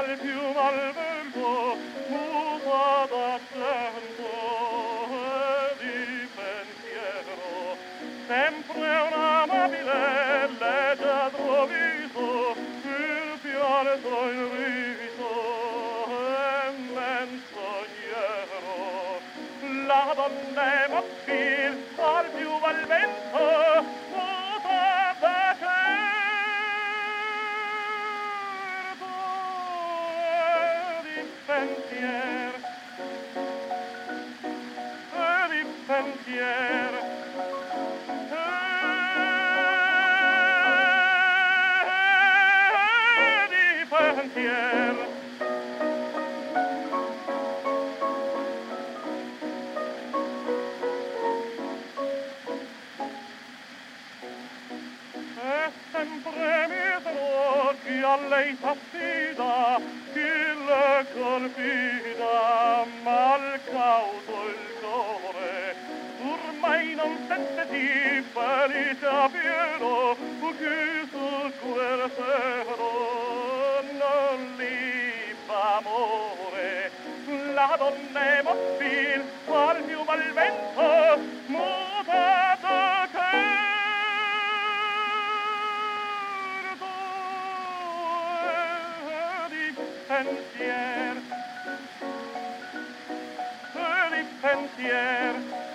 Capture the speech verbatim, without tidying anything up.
al fiume al vento, muta d'accento e di pensiero, sempre un amabile leggiadro viso, il pianto in riso e menzognero. La donna è mobile, al fiume al vento, muta d'accento pensier e di pensier e di pensier e sempre mi trovo chi a lei s'affida, chi le confida, mal cauto il cuore, ormai non sente di felice pieno, chi sul cuore sero non li fa amore. La donna è mobile, qual fiume al vento, muta d'accento e di pensier e di pensier